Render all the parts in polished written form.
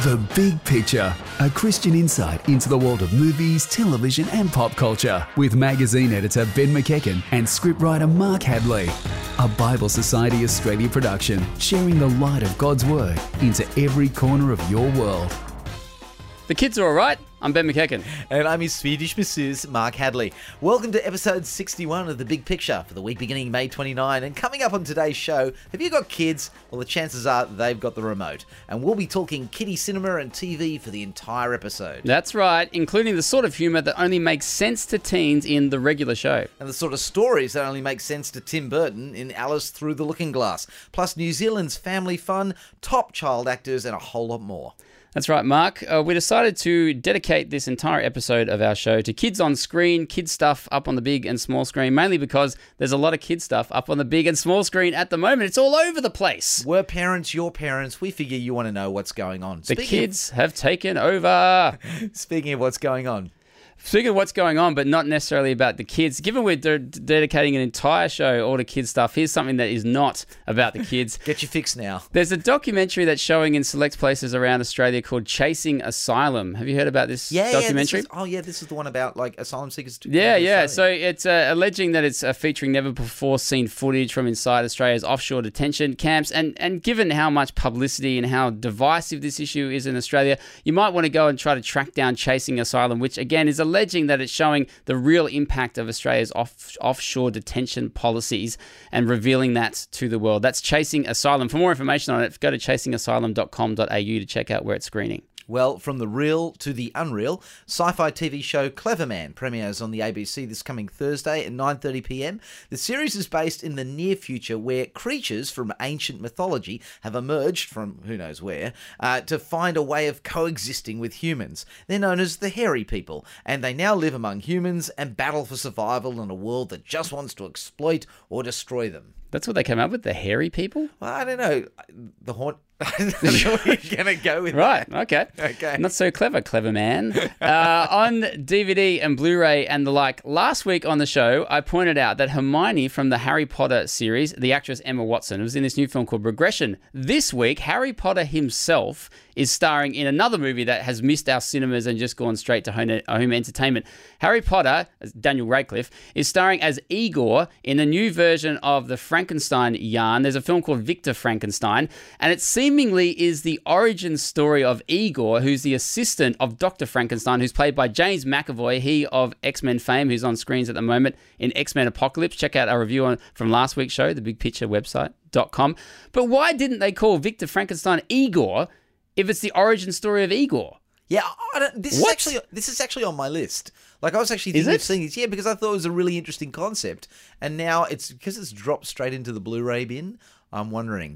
The Big Picture, a Christian insight into the world of movies, television and pop culture with magazine editor Ben McEachen and scriptwriter Mark Hadley. A Bible Society Australia production, sharing the light of God's Word into every corner of your world. The kids are all right. I'm Ben McEachen. And I'm his Swedish masseuse, Mark Hadley. Welcome to episode 61 of The Big Picture for the week beginning May 29. And coming up on today's show, have you got kids? Well, the chances are they've got the remote. And we'll be talking kiddie cinema and TV for the entire episode. That's right, including the sort of humour that only makes sense to teens in the regular show. And the sort of stories that only make sense to Tim Burton in Alice Through the Looking Glass. Plus New Zealand's family fun, top child actors, and a whole lot more. That's right, Mark. We decided to dedicate this entire episode of our show to kids on screen, kids stuff up on the big and small screen, mainly because there's a lot of kids stuff up on the big and small screen at the moment. It's all over the place. We're parents, your parents. We figure you want to know what's going on. The kids have taken over. Speaking of what's going on. Speaking of what's going on, but not necessarily about the kids, given we're dedicating an entire show all to kids stuff, here's something that is not about the kids. Get your fix now. There's a documentary that's showing in select places around Australia called Chasing Asylum. Have you heard about this documentary? This is the one about like asylum seekers. Yeah. So it's alleging that it's featuring never before seen footage from inside Australia's offshore detention camps. And given how much publicity and how divisive this issue is in Australia, you might want to go and try to track down Chasing Asylum, which again is alleging that it's showing the real impact of Australia's offshore detention policies and revealing that to the world. That's Chasing Asylum. For more information on it, go to chasingasylum.com.au to check out where it's screening. Well, from the real to the unreal, sci-fi TV show Cleverman premieres on the ABC this coming Thursday at 9:30pm. The series is based in the near future where creatures from ancient mythology have emerged from who knows where to find a way of coexisting with humans. They're known as the Hairy People, and they now live among humans and battle for survival in a world that just wants to exploit or destroy them. That's what they came up with, the Hairy People? Well, I don't know. The haunt... I don't know where you're going to go with right, that. Okay. Not so clever man. On DVD and Blu-ray and the like, last week on the show, I pointed out that Hermione from the Harry Potter series, the actress Emma Watson, was in this new film called Regression. This week, Harry Potter himself is starring in another movie that has missed our cinemas and just gone straight to home entertainment. Harry Potter, Daniel Radcliffe, is starring as Igor in a new version of the Frankenstein yarn. There's a film called Victor Frankenstein, and it seemingly is the origin story of Igor, who's the assistant of Dr. Frankenstein, who's played by James McAvoy, he of X-Men fame, who's on screens at the moment in X-Men Apocalypse. Check out our review from last week's show, thebigpicturewebsite.com. But why didn't they call Victor Frankenstein Igor if it's the origin story of Igor? Yeah, this is actually on my list. Like I was actually thinking of seeing this, because I thought it was a really interesting concept, and now because it's dropped straight into the Blu-ray bin. I'm wondering.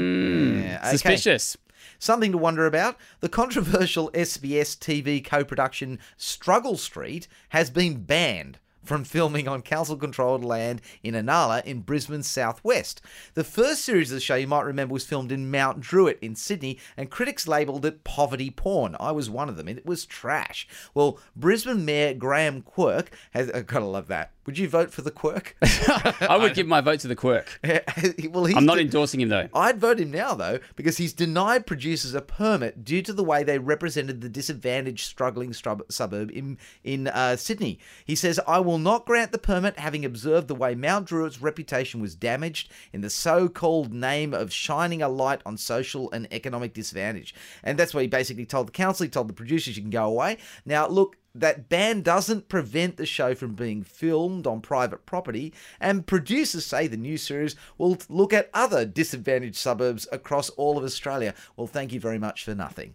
Suspicious. Something to wonder about. The controversial SBS TV co-production Struggle Street has been banned from filming on council-controlled land in Inala in Brisbane's southwest. The first series of the show, you might remember, was filmed in Mount Druitt in Sydney, and critics labelled it poverty porn. I was one of them. It was trash. Well, Brisbane Mayor Graham Quirk has... I've got to love that. Would you vote for the Quirk? I would give my vote to the Quirk. Well, I'm not endorsing him, though. I'd vote him now, though, because he's denied producers a permit due to the way they represented the disadvantaged, struggling suburb in Sydney. He says, I will not grant the permit, having observed the way Mount Druitt's reputation was damaged in the so-called name of shining a light on social and economic disadvantage. And that's what he basically told the council. He told the producers, you can go away. Now, look, that ban doesn't prevent the show from being filmed on private property, and producers say the new series will look at other disadvantaged suburbs across all of Australia. Well, thank you very much for nothing.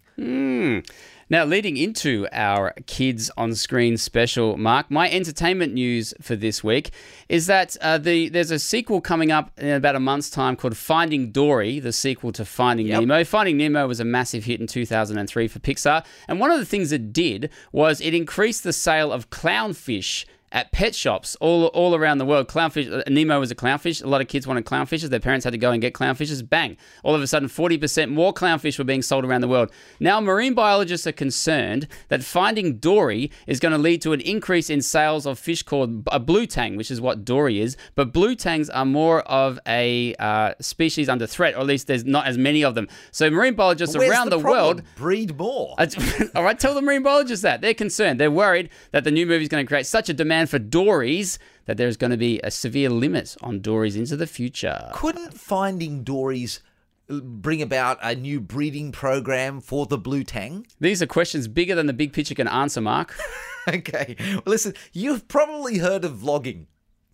Now, leading into our Kids on Screen special, Mark, my entertainment news for this week is that there's a sequel coming up in about a month's time called Finding Dory, the sequel to Finding Nemo. Finding Nemo was a massive hit in 2003 for Pixar, and one of the things it did was it increased the sale of clownfish at pet shops all around the world. Clownfish, Nemo was a clownfish. A lot of kids wanted clownfishes. Their parents had to go and get clownfishes. Bang. All of a sudden, 40% more clownfish were being sold around the world. Now, marine biologists are concerned that finding dory is going to lead to an increase in sales of fish called a blue tang, which is what dory is. But blue tangs are more of a species under threat, or at least there's not as many of them. So marine biologists around the world breed more. All right, tell the marine biologists that. They're concerned. They're worried that the new movie is going to create such a demand for dories that there's going to be a severe limit on dories into the future. Couldn't finding dories bring about a new breeding program for the blue tang? These are questions bigger than the big picture can answer, Mark. Okay. Well, listen, you've probably heard of vlogging.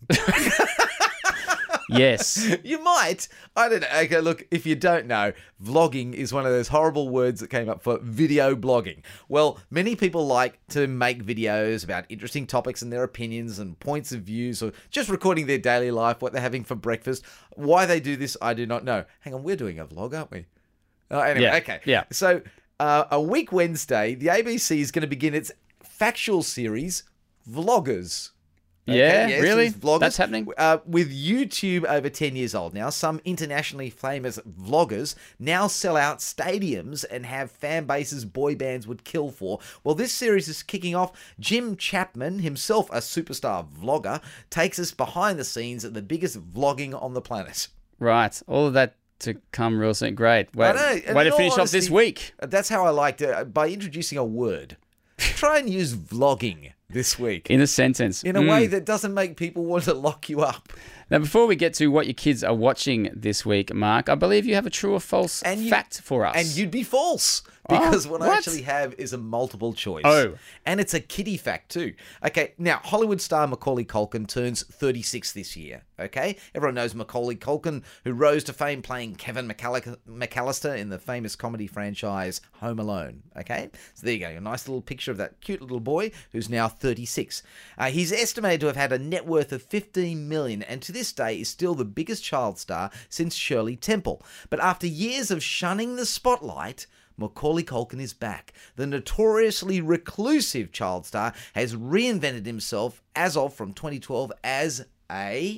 Yes. You might. I don't know. Okay, look, if you don't know, vlogging is one of those horrible words that came up for video blogging. Well, many people like to make videos about interesting topics and their opinions and points of views, or just recording their daily life, what they're having for breakfast. Why they do this, I do not know. Hang on, we're doing a vlog, aren't we? Anyway, Yeah. okay. Yeah. So, a week Wednesday, the ABC is going to begin its factual series, Vloggers. Yeah, yes, really? it's vloggers. That's happening? With YouTube over 10 years old now, some internationally famous vloggers now sell out stadiums and have fan bases boy bands would kill for. Well, this series is kicking off. Jim Chapman, himself a superstar vlogger, takes us behind the scenes at the biggest vlogging on the planet. Right. All of that to come real soon. Great. Way to finish off this week. That's how I liked it, by introducing a word. Try and use vlogging this week. In a sentence. In a way that doesn't make people want to lock you up. Now, before we get to what your kids are watching this week, Mark, I believe you have a true or false fact for us. And you'd be false. Because what I actually have is a multiple choice. Oh. And it's a kiddie fact too. Okay, now Hollywood star Macaulay Culkin turns 36 this year. Okay? Everyone knows Macaulay Culkin, who rose to fame playing Kevin McAllister in the famous comedy franchise Home Alone. Okay? So there you go. A nice little picture of that cute little boy who's now 36. He's estimated to have had a net worth of $15 million, and to this day is still the biggest child star since Shirley Temple. But after years of shunning the spotlight, Macaulay Culkin is back. The notoriously reclusive child star has reinvented himself as of from 2012 as A,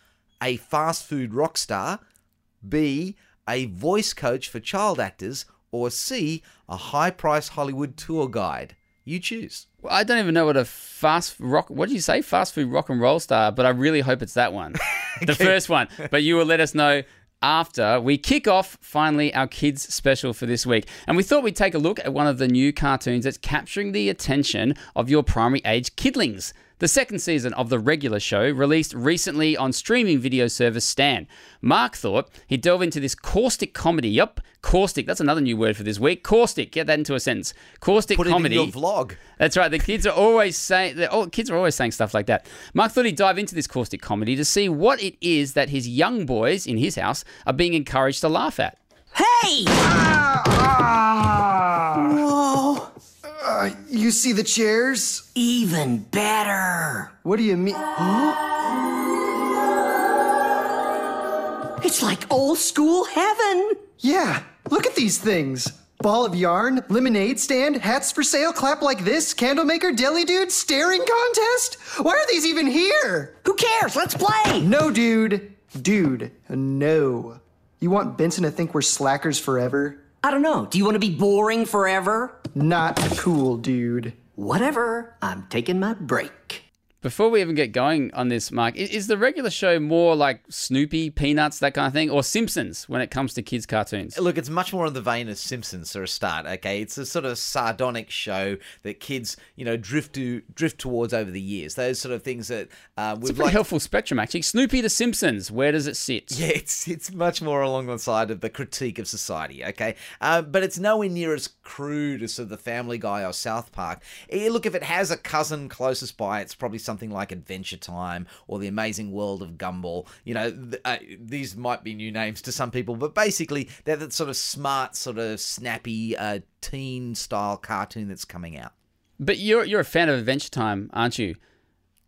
fast food rock star, B, a voice coach for child actors, or C, a high-priced Hollywood tour guide. You choose. Well, I don't even know what a fast food rock and roll star, but I really hope it's that one. The first one. But you will let us know after we kick off, finally, our kids special for this week. And we thought we'd take a look at one of the new cartoons that's capturing the attention of your primary age kidlings. The second season of the regular show released recently on streaming video service Stan. Mark thought he'd delve into this caustic comedy. Yup, caustic. That's another new word for this week. Caustic. Get that into a sentence. Caustic comedy. Put it in your vlog. That's right. The kids are always saying stuff like that. Mark thought he'd dive into this caustic comedy to see what it is that his young boys in his house are being encouraged to laugh at. Hey! Whoa. You see the chairs? Even better. What do you mean? It's like old school heaven. Yeah, look at these things. Ball of yarn, lemonade stand, hats for sale, clap like this, candle maker, deli dude, staring contest? Why are these even here? Who cares? Let's play. No, dude. Dude, no. You want Benson to think we're slackers forever? I don't know. Do you want to be boring forever? Not cool, dude. Whatever. I'm taking my break. Before we even get going on this, Mark, is the regular show more like Snoopy, Peanuts, that kind of thing, or Simpsons when it comes to kids' cartoons? Look, it's much more in the vein of Simpsons for a start, okay? It's a sort of sardonic show that kids, drift towards over the years. Those sort of things that It's a pretty helpful spectrum, actually. Snoopy to Simpsons, where does it sit? Yeah, it's much more along the side of the critique of society, okay? But it's nowhere near as crude as sort of the Family Guy or South Park. Look, if it has a cousin closest by, it's probably something like Adventure Time or The Amazing World of Gumball. These might be new names to some people, but basically they're that sort of smart, sort of snappy teen-style cartoon that's coming out. But you're a fan of Adventure Time, aren't you?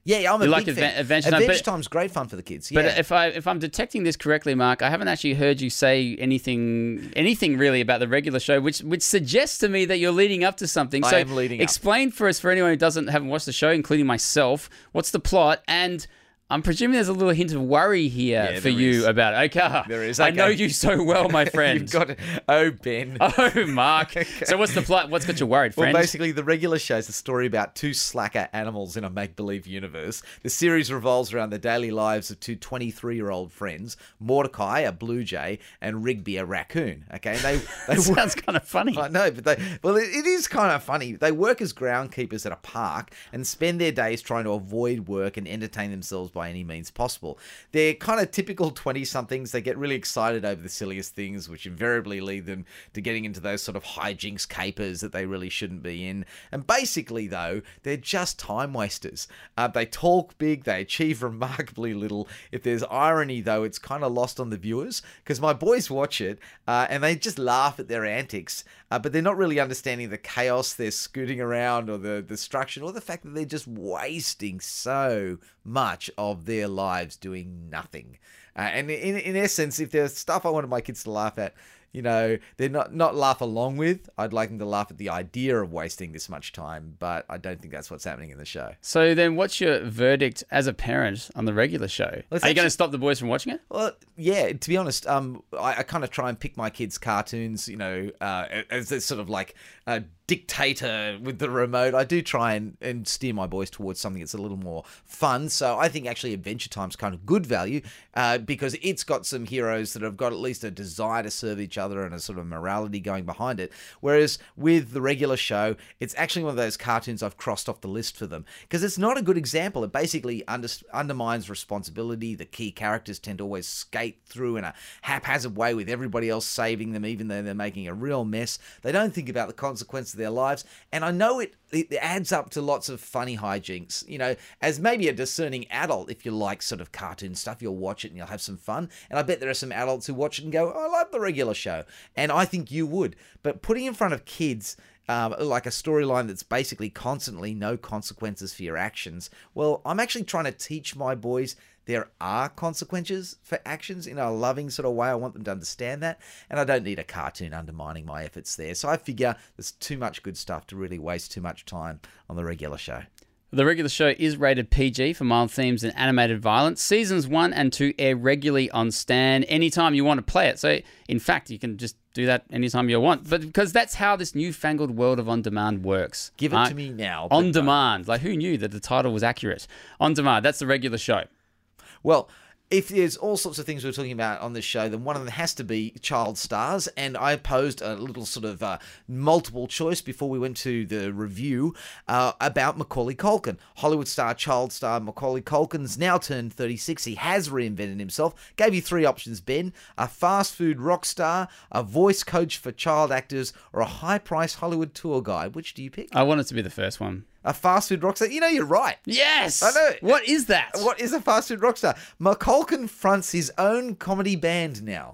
Yeah, I'm a You big like fan. Adventure Time, Adventure but- Time's great fun for the kids. But Yeah. if I'm detecting this correctly, Mark, I haven't actually heard you say anything really about the regular show, which suggests to me that you're leading up to something. I So am leading up. explain for us, for anyone who haven't watched the show, including myself, what's the plot? And I'm presuming there's a little hint of worry here for there you is. about it. Okay, There is, I okay. know you so well, my friend. You've got it. Oh, Ben. Oh, Mark. So what's the plot? What's got you worried, friend? Well, basically, the regular show is a story about two slacker animals in a make-believe universe. The series revolves around the daily lives of two 23-year-old friends, Mordecai, a blue jay, and Rigby, a raccoon. Okay, and they That sounds kind of funny. I know, but it is kind of funny. They work as groundkeepers at a park and spend their days trying to avoid work and entertain themselves by any means possible. They're kind of typical 20-somethings. They get really excited over the silliest things, which invariably lead them to getting into those sort of hijinks capers that they really shouldn't be in. And basically, though, they're just time wasters. They talk big, they achieve remarkably little. If there's irony, though, it's kind of lost on the viewers, because my boys watch it and they just laugh at their antics, but they're not really understanding the chaos they're scooting around, or the destruction, or the fact that they're just wasting so much of their lives doing nothing. And in essence, if there's stuff I wanted my kids to laugh at, you know, they're not laugh along with. I'd like them to laugh at the idea of wasting this much time, but I don't think that's what's happening in the show. So then what's your verdict as a parent on the regular show? Well, it's Are you going to actually- stop the boys from watching it? Well, yeah, to be honest, I kind of try and pick my kids' cartoons, you know, as a sort of like a dictator with the remote. I do try and steer my boys towards something that's a little more fun. So I think actually Adventure Time's kind of good value because it's got some heroes that have got at least a desire to serve each other and a sort of morality going behind it. Whereas with the regular show, it's actually one of those cartoons I've crossed off the list for them because it's not a good example. It basically undermines responsibility. The key characters tend to always skate through in a haphazard way with everybody else saving them, even though they're making a real mess. They don't think about the consequences of their lives. And I know it adds up to lots of funny hijinks. You know, as maybe a discerning adult, if you like sort of cartoon stuff, you'll watch it and you'll have some fun. And I bet there are some adults who watch it and go, I love the regular show. And I think you would. But putting in front of kids like a storyline that's basically constantly no consequences for your actions, well, I'm actually trying to teach my boys there are consequences for actions in a loving sort of way. I want them to understand that. And I don't need a cartoon undermining my efforts there. So I figure there's too much good stuff to really waste too much time on the regular show. The regular show is rated PG for mild themes and animated violence. Seasons 1 and 2 air regularly on Stan anytime you want to play it. So, in fact, you can just do that anytime you want. But because that's how this newfangled world of on-demand works. Give it to me now. On demand. Like, who knew that the title was accurate? On demand. That's the regular show. Well, if there's all sorts of things we're talking about on this show, then one of them has to be child stars. And I posed a little sort of multiple choice before we went to the review about Macaulay Culkin. Hollywood star, child star Macaulay Culkin's now turned 36. He has reinvented himself. Gave you three options, Ben. A fast food rock star, a voice coach for child actors, or a high-priced Hollywood tour guide. Which do you pick? I want it to be the first one. A fast food rock star? You know, you're right. Yes! I know. What is that? What is a fast food rock star? Macaulay fronts his own comedy band now.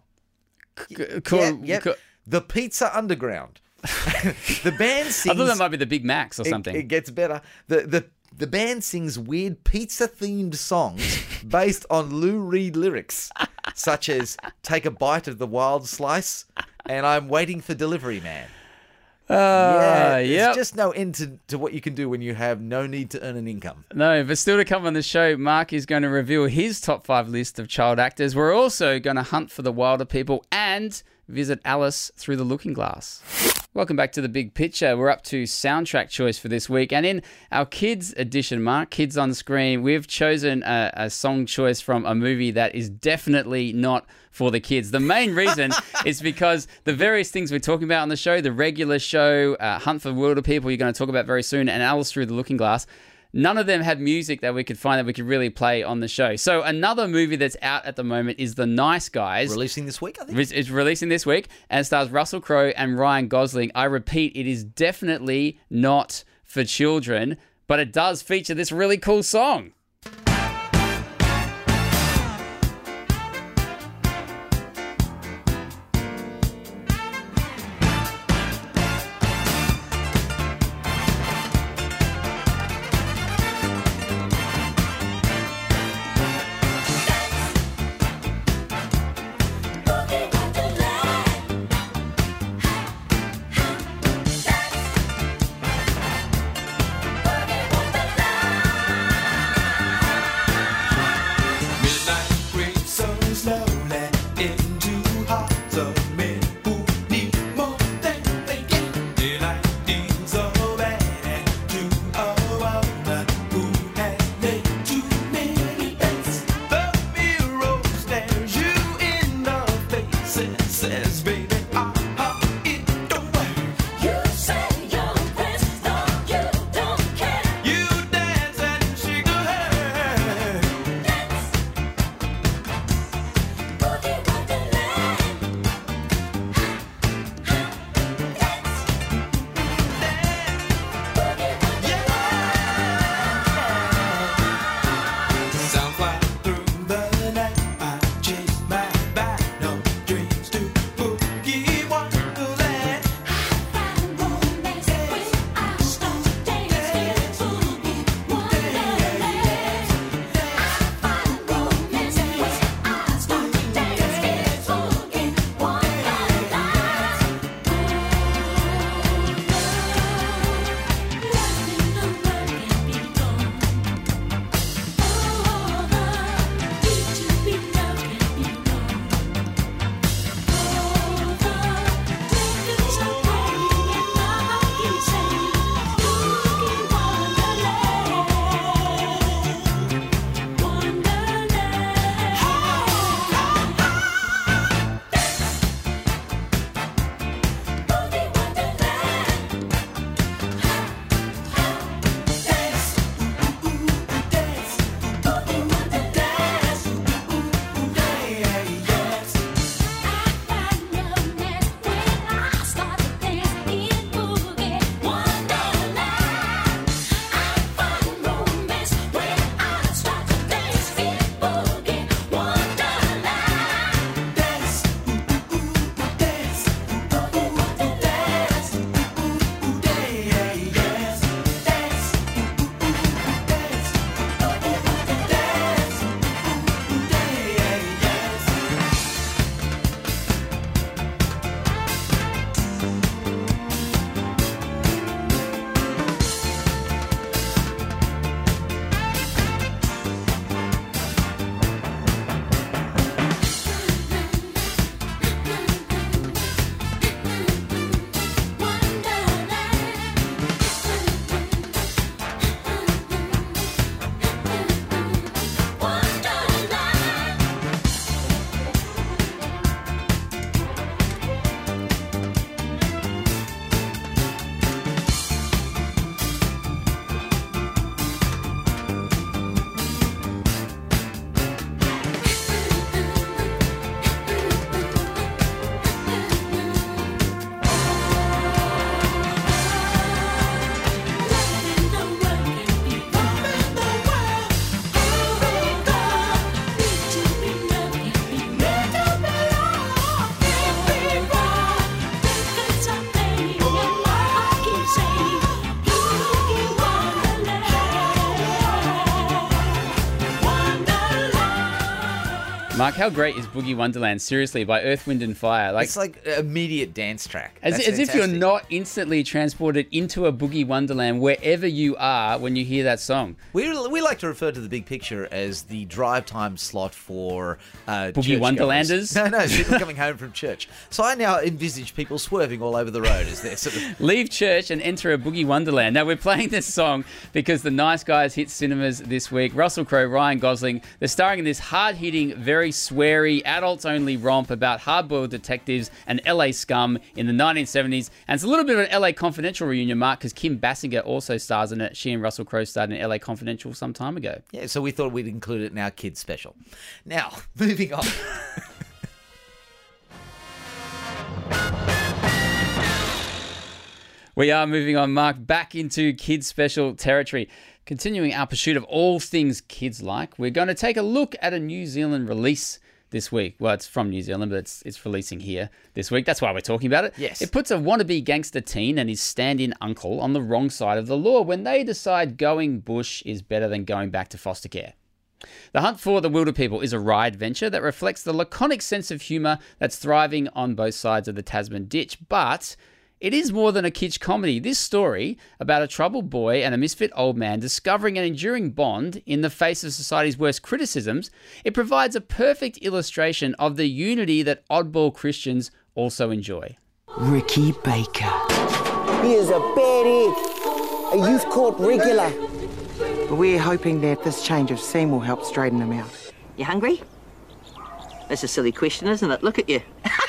Yep. The Pizza Underground. The band sings... I thought that might be the Big Macs or something. It gets better. The band sings weird pizza-themed songs based on Lou Reed lyrics, such as Take a Bite of the Wild Slice and I'm Waiting for Delivery Man. There's yep. just no end to what you can do when you have no need to earn an income. No, but still to come on the show, Mark is going to reveal his top 5 list of child actors. We're also going to hunt for the wilder people and visit Alice through the looking glass. Welcome back to The Big Picture. We're up to soundtrack choice for this week. And in our kids edition, Mark, Kids on Screen, we've chosen a song choice from a movie that is definitely not for the kids. The main reason is because the various things we're talking about on the show, the regular show, Hunt for the Wilder People, you're going to talk about very soon, and Alice Through the Looking Glass, none of them had music that we could find that we could really play on the show. So another movie that's out at the moment is The Nice Guys. Releasing this week, I think. It's releasing this week and stars Russell Crowe and Ryan Gosling. I repeat, it is definitely not for children, but it does feature this really cool song. Mark, how great is Boogie Wonderland? Seriously, by Earth, Wind and Fire. It's like an immediate dance track. As if you're not instantly transported into a Boogie Wonderland wherever you are when you hear that song. We like to refer to the big picture as the drive time slot for Boogie Wonderlanders? No, people coming home from church. So I now envisage people swerving all over the road as they're sort of... Leave church and enter a Boogie Wonderland. Now, we're playing this song because The Nice Guys hit cinemas this week. Russell Crowe, Ryan Gosling, they're starring in this hard-hitting, very sweary, adults-only romp about hard-boiled detectives and LA scum in the 1970s. And it's a little bit of an LA Confidential reunion, Mark, because Kim Basinger also stars in it. She and Russell Crowe starred in LA Confidential some time ago. Yeah, so we thought we'd include it in our kids special. Now, moving on. We are moving on, Mark, back into kids special territory. Continuing our pursuit of all things kids like, we're going to take a look at a New Zealand release this week. Well, it's from New Zealand, but it's releasing here this week. That's why we're talking about it. Yes. It puts a wannabe gangster teen and his stand-in uncle on the wrong side of the law when they decide going bush is better than going back to foster care. The Hunt for the Wilder People is a ride venture that reflects the laconic sense of humour that's thriving on both sides of the Tasman ditch, but it is more than a kitsch comedy. This story about a troubled boy and a misfit old man discovering an enduring bond in the face of society's worst criticisms, it provides a perfect illustration of the unity that oddball Christians also enjoy. Ricky Baker. He is a bad egg, a youth court regular. But we're hoping that this change of scene will help straighten him out. You hungry? That's a silly question, isn't it? Look at you.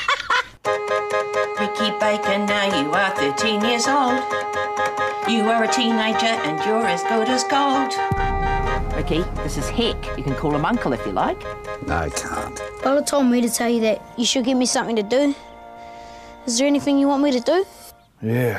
Ricky Baker, now you are 13 years old. You are a teenager and you're as good as gold. Ricky, this is Heck. You can call him Uncle if you like. No, I can't. Bella told me to tell you that you should give me something to do. Is there anything you want me to do? Yeah.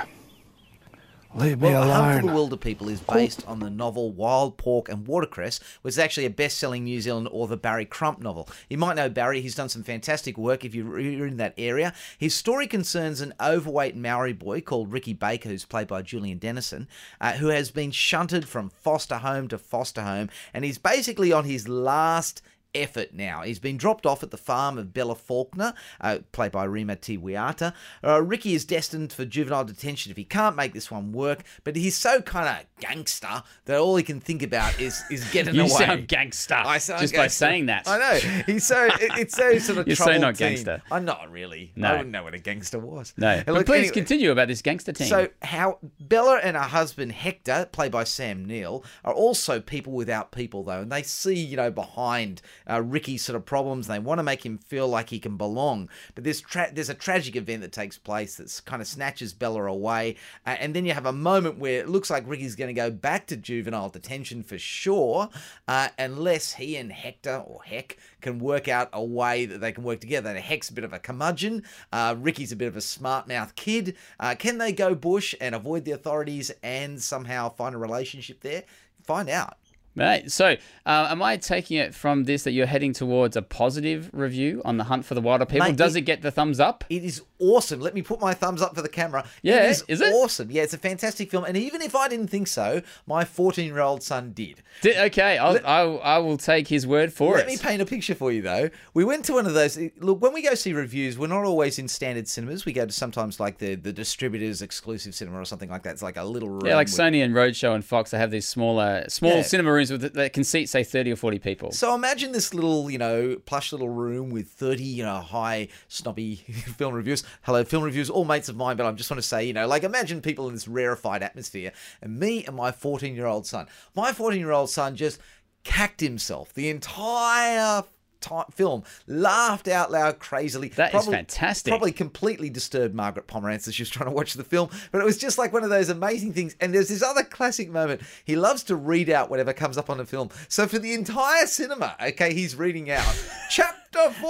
Leave me Well, alone. Hunt for the Wilder People is based on the novel Wild Pork and Watercress, which is actually a best-selling New Zealand author Barry Crump novel. You might know Barry. He's done some fantastic work if you're in that area. His story concerns an overweight Maori boy called Ricky Baker, who's played by Julian Dennison, who has been shunted from foster home to foster home, and he's basically on his last effort now. He's been dropped off at the farm of Bella Faulkner, played by Rima Tiwiata. Ricky is destined for juvenile detention if he can't make this one work, but he's so kind of gangster that all he can think about is getting away. You sound gangster I sound just gangster. by saying that. I know. It's so sort of You're so troubled not teen. gangster. I'm not really. No. I wouldn't know what a gangster was. No. And But look, please anyway, continue about this gangster team. So how Bella and her husband Hector, played by Sam Neill, are also people without people though, and they see behind Ricky's sort of problems. They want to make him feel like he can belong, but there's a tragic event that takes place that kind of snatches Bella away, and then you have a moment where it looks like Ricky's going to go back to juvenile detention for sure, unless he and Hector or Heck can work out a way that they can work together. And Heck's a bit of a curmudgeon. Ricky's a bit of a smart-mouth kid. Can they go bush and avoid the authorities and somehow find a relationship there? Find out. Right. So, am I taking it from this that you're heading towards a positive review on The Hunt for the Wilder People? Mate, Does it get the thumbs up? It is awesome. Let me put my thumbs up for the camera. Yeah, is it? Awesome. Yeah, it's a fantastic film. And even if I didn't think so, my 14-year-old son did. Okay, I will take his word for it. Let me paint a picture for you, though. We went to one of those. Look, when we go see reviews, we're not always in standard cinemas. We go to sometimes like the distributor's exclusive cinema or something like that. It's like a little room. Yeah, like Sony and Roadshow and Fox, they have these small cinema rooms that can seat, say, 30 or 40 people. So imagine this little, plush little room with 30, high, snobby film reviews. Hello, film reviews, all mates of mine, but I just want to say, imagine people in this rarefied atmosphere, and me and my 14-year-old son. My 14-year-old son just cacked himself the entire film, laughed out loud crazily. That is fantastic. Probably completely disturbed Margaret Pomerantz as she was trying to watch the film, but it was just like one of those amazing things. And there's this other classic moment. He loves to read out whatever comes up on the film. So for the entire cinema, he's reading out Chapter 4.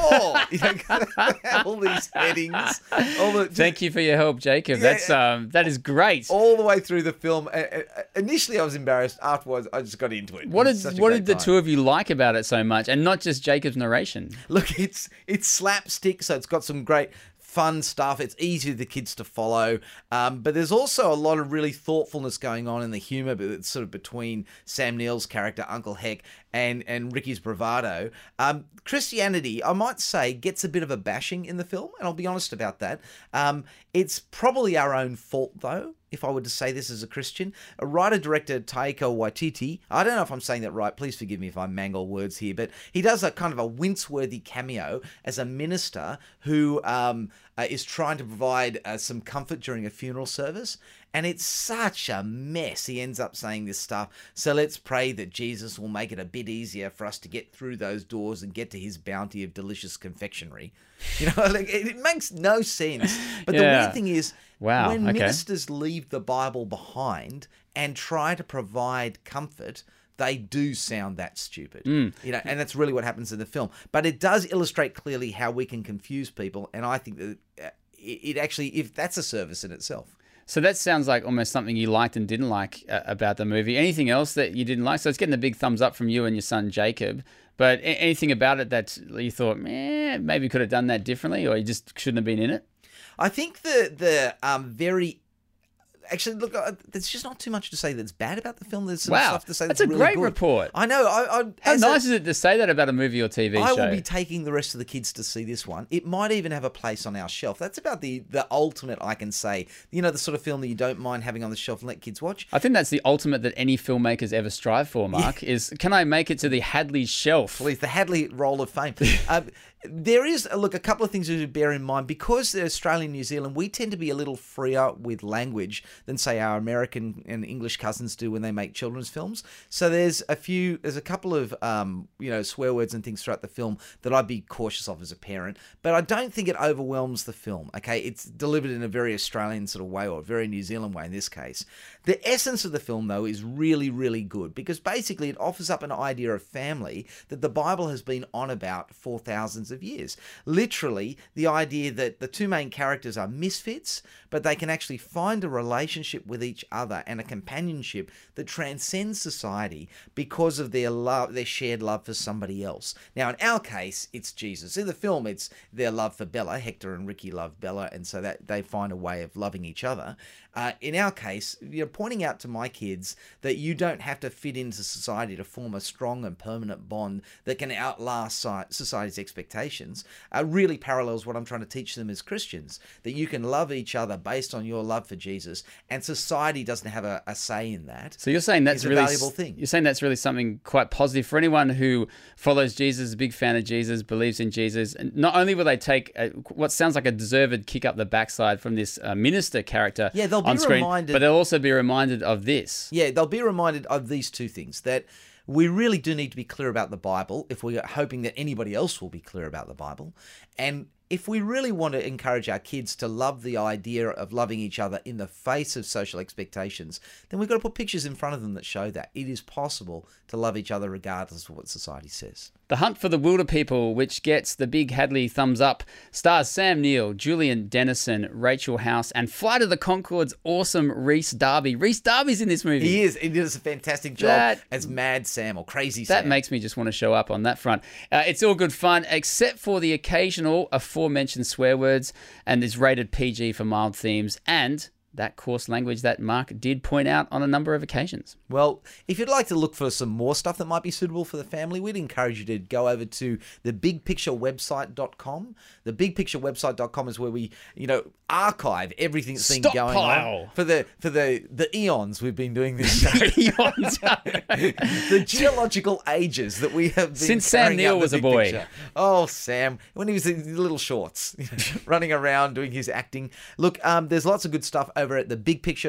All these headings. Thank you for your help, Jacob. Yeah, that is great. All the way through the film. Initially, I was embarrassed. Afterwards, I just got into it. What did the two of you like about it so much, and not just Jacob's narration? Look, it's slapstick, so it's got some great fun stuff. It's easy for the kids to follow. But there's also a lot of really thoughtfulness going on in the humour, but it's sort of between Sam Neill's character, Uncle Heck, and Ricky's bravado. Christianity, I might say, gets a bit of a bashing in the film, and I'll be honest about that. It's probably our own fault, though, if I were to say this as a Christian. A writer-director, Taika Waititi, I don't know if I'm saying that right, please forgive me if I mangle words here, but he does a kind of a wince-worthy cameo as a minister who is trying to provide some comfort during a funeral service, and it's such a mess. He ends up saying this stuff, so let's pray that Jesus will make it a bit easier for us to get through those doors and get to his bounty of delicious confectionery. You know, like, it makes no sense. But the weird thing is, when ministers leave the Bible behind and try to provide comfort, they do sound that stupid. You know, and that's really what happens in the film. But it does illustrate clearly how we can confuse people, and I think that it actually, if that's a service in itself. So that sounds like almost something you liked and didn't like about the movie. Anything else that you didn't like? So it's getting a big thumbs up from you and your son Jacob. But anything about it that you thought, maybe could have done that differently, or you just shouldn't have been in it? I think the very... Actually, look, there's just not too much to say that's bad about the film. There's some stuff to say that's a really great good. report. I know. How nice is it to say that about a movie or TV show? I will be taking the rest of the kids to see this one. It might even have a place on our shelf. That's about the ultimate, I can say. You know, the sort of film that you don't mind having on the shelf and let kids watch? I think that's the ultimate that any filmmakers ever strive for, Mark, is can I make it to the Hadley shelf? Please, the Hadley Roll of Fame. There is, a couple of things to bear in mind. Because they're Australia and New Zealand, we tend to be a little freer with language than, say, our American and English cousins do when they make children's films. So there's a couple of, swear words and things throughout the film that I'd be cautious of as a parent. But I don't think it overwhelms the film, okay? It's delivered in a very Australian sort of way, or a very New Zealand way in this case. The essence of the film, though, is really, really good, because basically it offers up an idea of family that the Bible has been on about for thousands of years. Literally, the idea that the two main characters are misfits, but they can actually find a relationship with each other and a companionship that transcends society because of their love, their shared love for somebody else. Now, in our case, it's Jesus. In the film, it's their love for Bella. Hector and Ricky love Bella, and so that they find a way of loving each other. In our case, you're pointing out to my kids that you don't have to fit into society to form a strong and permanent bond that can outlast society's expectations. Really parallels what I'm trying to teach them as Christians, that you can love each other based on your love for Jesus, and society doesn't have a say in that. So you're saying that's really a valuable thing. You're saying that's really something quite positive for anyone who follows Jesus, is a big fan of Jesus, believes in Jesus. And not only will they take what sounds like a deserved kick up the backside from this minister character on screen, but they'll also be reminded of this. Yeah, they'll be reminded of these two things, that we really do need to be clear about the Bible if we're hoping that anybody else will be clear about the Bible. And if we really want to encourage our kids to love the idea of loving each other in the face of social expectations, then we've got to put pictures in front of them that show that it is possible to love each other regardless of what society says. The Hunt for the Wilder People, which gets the big Hadley thumbs up, stars Sam Neill, Julian Dennison, Rachel House, and Flight of the Conchords' awesome Rhys Darby. Rhys Darby's in this movie. He is. He does a fantastic job as Mad Sam or Crazy Sam. That makes me just want to show up on that front. It's all good fun, except for the occasional aforementioned swear words, and is rated PG for mild themes, and that coarse language that Mark did point out on a number of occasions. Well, if you'd like to look for some more stuff that might be suitable for the family, we'd encourage you to go over to thebigpicturewebsite.com. Thebigpicturewebsite.com is where we, archive everything that's been going on for the eons we've been doing this show. The geological ages that we have been since Sam Neill was a boy. Picture. Oh, Sam, when he was in his little shorts, running around doing his acting. Look, there's lots of good stuff over at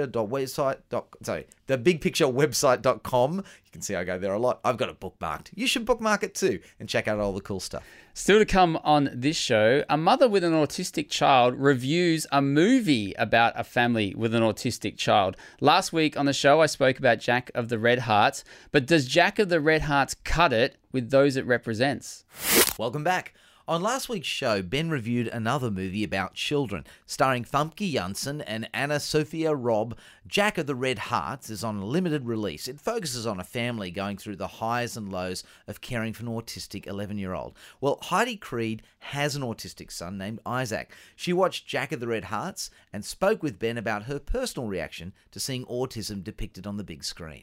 thebigpicturewebsite.com. You can see I go there a lot. I've got it bookmarked. You should bookmark it too and check out all the cool stuff. Still to come on this show, a mother with an autistic child reviews a movie about a family with an autistic child. Last week on the show, I spoke about Jack of the Red Hearts, but does Jack of the Red Hearts cut it with those it represents? Welcome back. On last week's show, Ben reviewed another movie about children. Starring Famke Janssen and Anna Sophia Robb, Jack of the Red Hearts is on a limited release. It focuses on a family going through the highs and lows of caring for an autistic 11-year-old. Well, Heidi Creed has an autistic son named Isaac. She watched Jack of the Red Hearts and spoke with Ben about her personal reaction to seeing autism depicted on the big screen.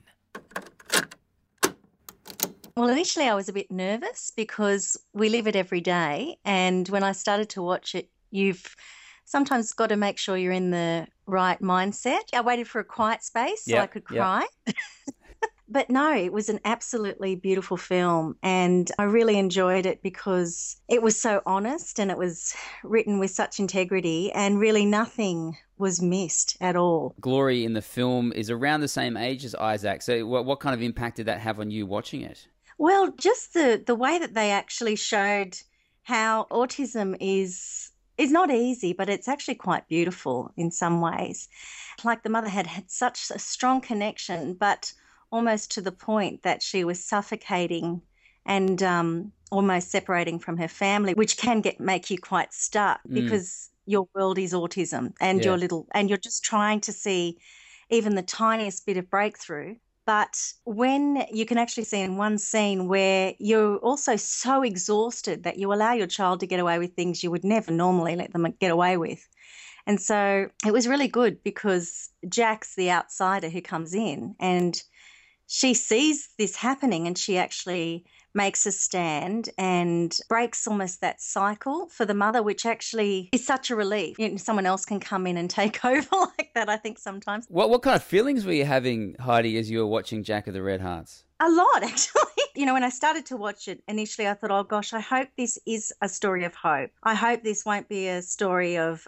Well, initially I was a bit nervous because we live it every day, and when I started to watch it, you've sometimes got to make sure you're in the right mindset. I waited for a quiet space so I could cry. But no, it was an absolutely beautiful film, and I really enjoyed it because it was so honest and it was written with such integrity, and really nothing was missed at all. Glory in the film is around the same age as Isaac. So what kind of impact did that have on you watching it? Well, just the way that they actually showed how autism is not easy, but it's actually quite beautiful in some ways. Like the mother had such a strong connection, but almost to the point that she was suffocating and almost separating from her family, which can make you quite stuck because your world is autism and you're just trying to see even the tiniest bit of breakthrough. But when you can actually see in one scene where you're also so exhausted that you allow your child to get away with things you would never normally let them get away with. And so it was really good because Jack's the outsider who comes in, and she sees this happening and she actually makes a stand and breaks almost that cycle for the mother, which actually is such a relief. You know, someone else can come in and take over like that, I think, sometimes. What kind of feelings were you having, Heidi, as you were watching Jack of the Red Hearts? A lot, actually. You know, when I started to watch it, initially I thought, oh, gosh, I hope this is a story of hope. I hope this won't be a story of,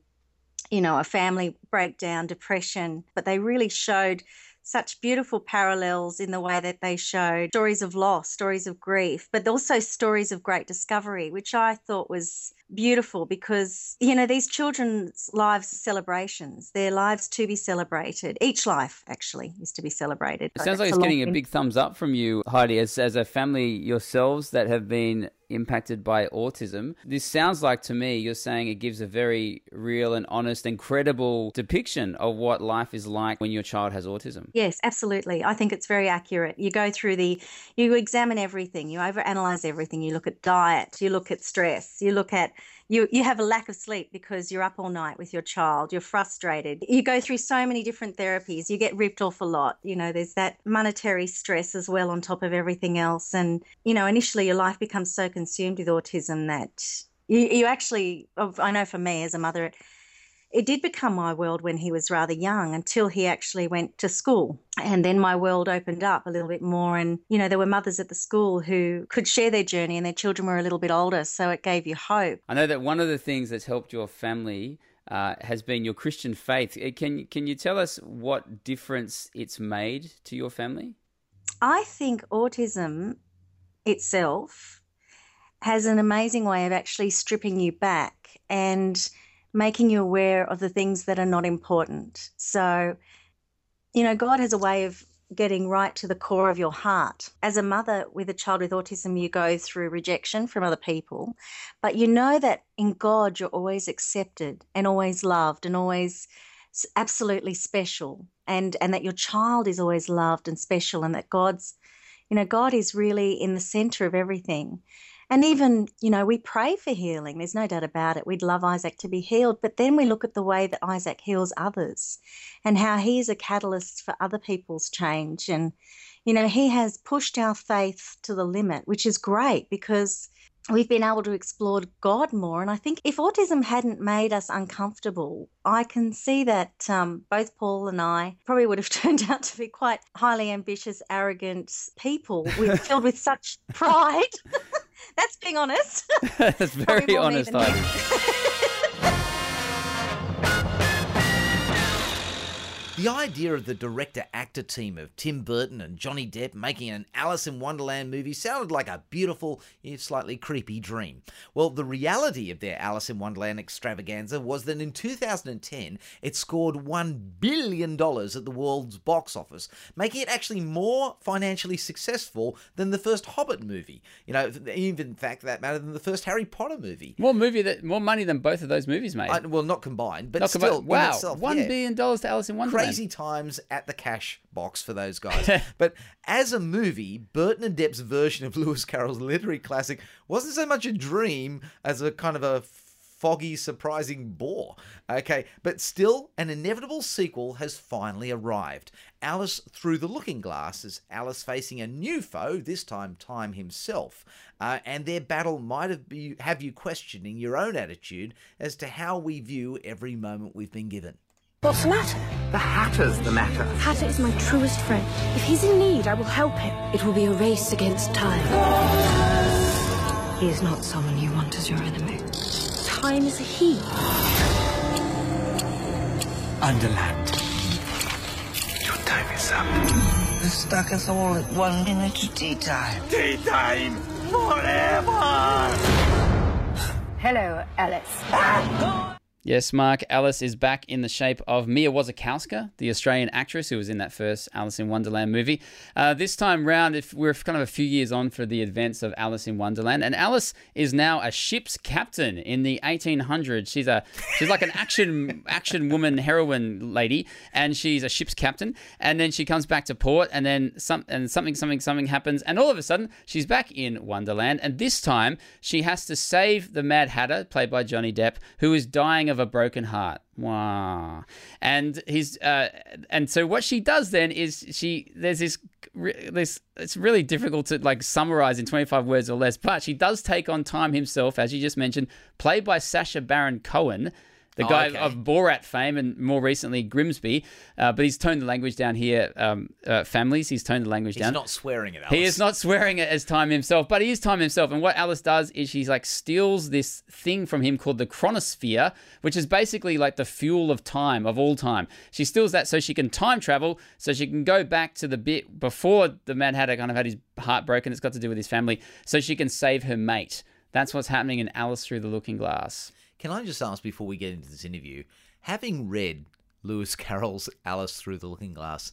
a family breakdown, depression. But they really showed such beautiful parallels in the way that they showed stories of loss, stories of grief, but also stories of great discovery, which I thought was beautiful because, these children's lives are celebrations. Their lives to be celebrated. Each life, actually, is to be celebrated. It sounds like it's getting a big thumbs up from you, Heidi, as a family yourselves that have been impacted by autism. This sounds like, to me, you're saying it gives a very real and honest and credible depiction of what life is like when your child has autism. Yes, absolutely. I think it's very accurate. You go through you examine everything, you overanalyze everything. You look at diet, you look at stress, you look at you have a lack of sleep because you're up all night with your child, you're frustrated. You go through so many different therapies, you get ripped off a lot. There's that monetary stress as well on top of everything else. And, initially your life becomes so consumed with autism that you actually, I know for me as a mother, it did become my world when he was rather young until he actually went to school. And then my world opened up a little bit more. And, there were mothers at the school who could share their journey and their children were a little bit older. So it gave you hope. I know that one of the things that's helped your family has been your Christian faith. Can you tell us what difference it's made to your family? I think autism itself has an amazing way of actually stripping you back and making you aware of the things that are not important. So, God has a way of getting right to the core of your heart. As a mother with a child with autism, you go through rejection from other people, but you know that in God you're always accepted and always loved and always absolutely special, and that your child is always loved and special, and that God is really in the center of everything. And even, we pray for healing. There's no doubt about it. We'd love Isaac to be healed. But then we look at the way that Isaac heals others and how he is a catalyst for other people's change. And, he has pushed our faith to the limit, which is great because we've been able to explore God more. And I think if autism hadn't made us uncomfortable, I can see that both Paul and I probably would have turned out to be quite highly ambitious, arrogant people filled with such pride. That's being honest. That's very honest, Heidi. The idea of the director-actor team of Tim Burton and Johnny Depp making an Alice in Wonderland movie sounded like a beautiful, yet slightly creepy dream. Well, the reality of their Alice in Wonderland extravaganza was that in 2010, it scored $1 billion at the world's box office, making it actually more financially successful than the first Hobbit movie. You know, even in fact, that matter than the first Harry Potter movie. More money than both of those movies made. Well, not combined, but Not still, combined. Wow, in itself, $1 billion to Alice in Wonderland. Crazy times at the cash box for those guys. But as a movie, Burton and Depp's version of Lewis Carroll's literary classic wasn't so much a dream as a kind of a foggy, surprising bore. Okay, but still, an inevitable sequel has finally arrived. Alice Through the Looking Glass is Alice facing a new foe, this time Time himself. And their battle might have you questioning your own attitude as to how we view every moment we've been given. What's the matter? The Hatter's the matter. Hatter is my truest friend. If he's in need, I will help him. It will be a race against time. He is not someone you want as your enemy. Time is a he. Underland. Your time is up. They're stuck us all at 1 minute to tea time. Tea time forever! Hello, Alice. Yes, Mark, Alice is back in the shape of Mia Wasikowska, the Australian actress who was in that first Alice in Wonderland movie. This time round, we're kind of a few years on for the events of Alice in Wonderland, and Alice is now a ship's captain in the 1800s. She's like an action woman heroine lady, and she's a ship's captain. And then she comes back to port, and then something happens, and all of a sudden she's back in Wonderland. And this time she has to save the Mad Hatter, played by Johnny Depp, who is dying of a broken heart. Wow. And so what she does then is it's really difficult to like summarize in 25 words or less, but she does take on Time himself, as you just mentioned, played by Sacha Baron Cohen, the guy of Borat fame and more recently Grimsby, but he's toned the language down here. Families, he's toned the language down. He's not swearing at Alice. He is not swearing it as Time himself, but he is Time himself. And what Alice does is she's like steals this thing from him called the chronosphere, which is basically like the fuel of time, of all time. She steals that so she can time travel, so she can go back to the bit before the Mad Hatter kind of had his heart broken. It's got to do with his family, so she can save her mate. That's what's happening in Alice Through the Looking Glass. Can I just ask before we get into this interview, having read Lewis Carroll's Alice Through the Looking Glass,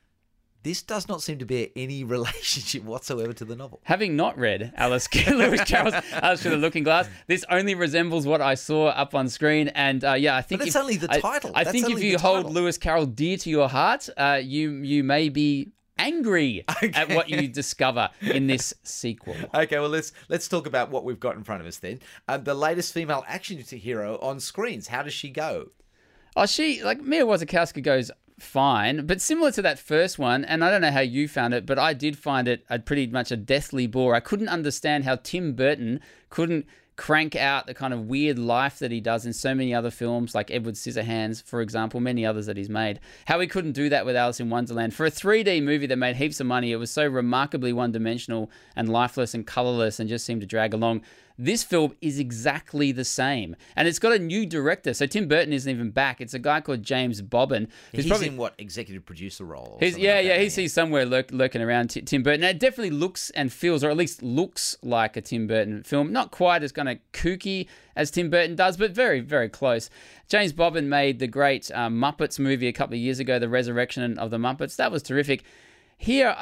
this does not seem to bear any relationship whatsoever to the novel. Having not read Lewis Carroll's Alice Through the Looking Glass, this only resembles what I saw up on screen. And I think but it's only the title. I think if you hold Lewis Carroll dear to your heart, you may be angry at what you discover in this sequel. Okay, well, let's talk about what we've got in front of us then. The latest female action hero on screens. How does she go? Oh, Mia Wasikowska goes fine, but similar to that first one, and I don't know how you found it, but I did find it pretty much a deathly bore. I couldn't understand how Tim Burton couldn't crank out the kind of weird life that he does in so many other films, like Edward Scissorhands, for example, many others that he's made. How he couldn't do that with Alice in Wonderland. For a 3D movie that made heaps of money, it was so remarkably one-dimensional and lifeless and colourless and just seemed to drag along. This film is exactly the same. And it's got a new director. So Tim Burton isn't even back. It's a guy called James Bobbin. He's probably in what, executive producer role? He's somewhere lurking around Tim Burton. And it definitely looks and feels, or at least looks like a Tim Burton film. Not quite as kind of kooky as Tim Burton does, but very, very close. James Bobbin made the great Muppets movie a couple of years ago, The Resurrection of the Muppets. That was terrific. Here,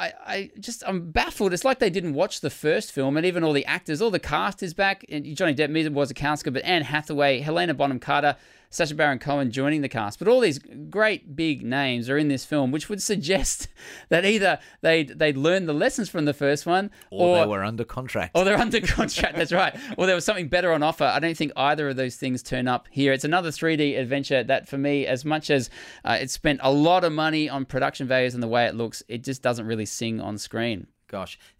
I'm baffled. It's like they didn't watch the first film, and even all the actors, all the cast is back. Johnny Depp, Mia Wasikowska, but Anne Hathaway, Helena Bonham Carter, Sacha Baron Cohen joining the cast. But all these great big names are in this film, which would suggest that either they'd learned the lessons from the first one, or they were under contract. Or they're under contract, that's right. Or there was something better on offer. I don't think either of those things turn up here. It's another 3D adventure that, for me, as much as it spent a lot of money on production values and the way it looks, it just doesn't really sing on screen. Gosh,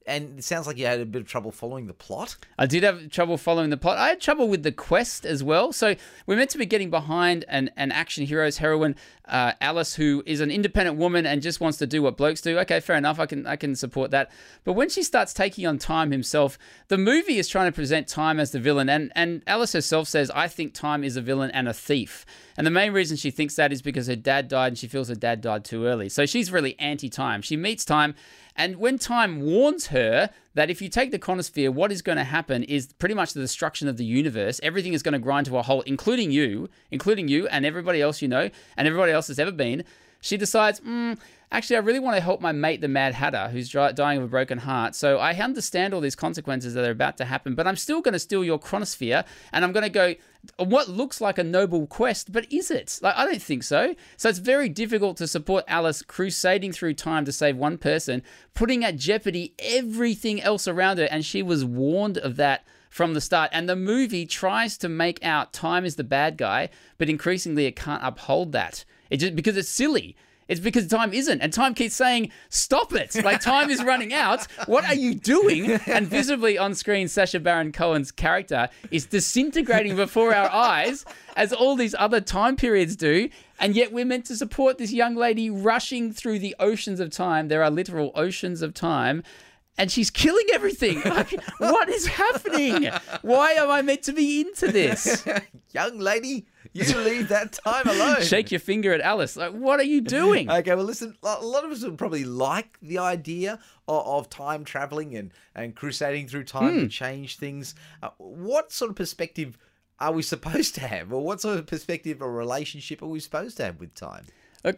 And it sounds like you had a bit of trouble following the plot. I did have trouble following the plot. I had trouble with the quest as well. So we're meant to be getting behind an action hero's heroine, Alice, who is an independent woman and just wants to do what blokes do. Okay, fair enough. I can support that. But when she starts taking on Time himself, the movie is trying to present Time as the villain. And Alice herself says, I think Time is a villain and a thief. And the main reason she thinks that is because her dad died and she feels her dad died too early. So she's really anti-Time. She meets Time, and when Time warns her that if you take the chronosphere, what is going to happen is pretty much the destruction of the universe. Everything is going to grind to a halt, including you and everybody else you know, and everybody else that's ever been. She decides, actually, I really want to help my mate, the Mad Hatter, who's dying of a broken heart. So I understand all these consequences that are about to happen, but I'm still going to steal your chronosphere, and I'm going to go what looks like a noble quest, but is it? Like, I don't think so. So it's very difficult to support Alice crusading through time to save one person, putting at jeopardy everything else around her, and she was warned of that from the start. And the movie tries to make out Time is the bad guy, but increasingly it can't uphold that. Because it's silly. It's because Time isn't. And Time keeps saying, stop it. Like, time is running out. What are you doing? And visibly on screen, Sacha Baron Cohen's character is disintegrating before our eyes, as all these other time periods do. And yet we're meant to support this young lady rushing through the oceans of time. There are literal oceans of time. And she's killing everything. Like, what is happening? Why am I meant to be into this? Young lady, you leave that time alone. Shake your finger at Alice. Like, what are you doing? Okay, well, listen, a lot of us would probably like the idea of time traveling and crusading through time to change things. What sort of perspective are we supposed to have? Or what sort of perspective or relationship are we supposed to have with time? Look,